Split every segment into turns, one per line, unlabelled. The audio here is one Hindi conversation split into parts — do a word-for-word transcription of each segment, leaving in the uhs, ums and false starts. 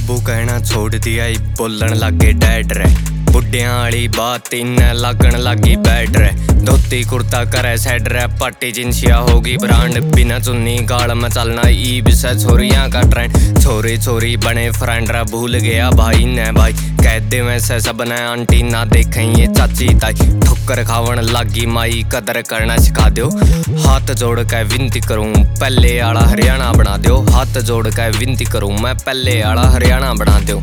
बाबू कहना छोड़ दिया, बोलन लागे डैड रे। बुढ़िया वाली बात इन्ने लागण लागी बैड रे। धोती कुर्ता करे सैड रे, पाटी जिंसिया होगी ब्रांड। बिना चुन्नी गाल में चलना ईब से छोरियां का ट्रेंड। छोरी छोरी बने फ्रेंड रे, भूल गया भाई ने भाई। कहते में से सब ने आंटी ना देखें ये चाची ताई। ठुक्कर खावन लागी माई, कदर करना सिखा दो। हाथ जोड़ के विनती करूं पहले आला हरियाणा बना दो। हाथ जोड़ के विनती करूं मैं पहले आला हरियाणा बना दो।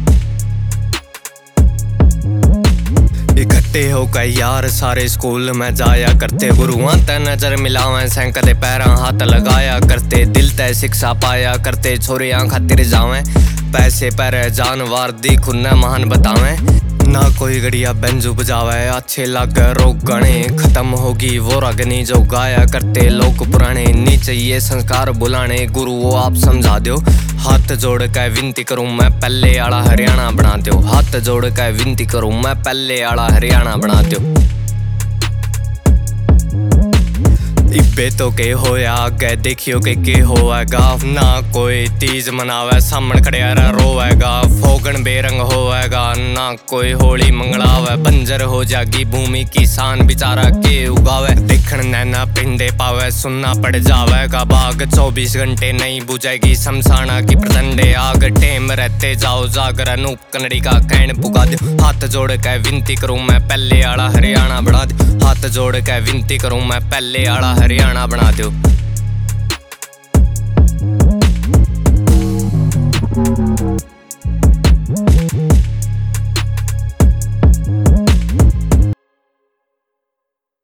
इकट्ठे होकर यार सारे स्कूल में जाया करते। गुरुआं ते नजर मिलावें सैंक दे पैरां हाथ लगाया करते। दिल ते शिक्षा पाया करते, छोरियां खातिर जावें। पैसे पर जानवर दी खुन्ने महान बतावें। ना कोई गड़िया बेंजू बजावे, अच्छे लग रोक गणे। खत्म होगी वो रागनी जो गाया करते लोग पुराने। नी चाहिए संस्कार बुलाने, गुरु वो आप समझा दो। हाथ जोड़ के विनती करूं मैं पहले आला हरियाणा बना दो। हाथ जोड़ के विनती करूं मैं पहले आला हरियाणा बना दो। इब्बे तो के होया आगे देखियो के के होएगा। ना कोई तीज मनावे सामन खड़िया रोएगा। फोगन बेरंग होएगा, ना कोई होली मंगलावे। बंजर हो जागी भूमि, किसान बेचारा के उगावे। देखण नैना पिंडे पावे, सुनना पड़ जावेगा बाग। चौबीस घंटे नहीं बुझेगी शमशाना की प्रचंडे आग। टेम रहते जाओ जागर, अनूप कनड़ी का कहन पुगा दो। हाथ जोड़ के विनती करूं मैं पहले आला हरियाणा बना दो। हाथ जोड़ के विनती करूं मैं पहले आला हरियाणा बना दो।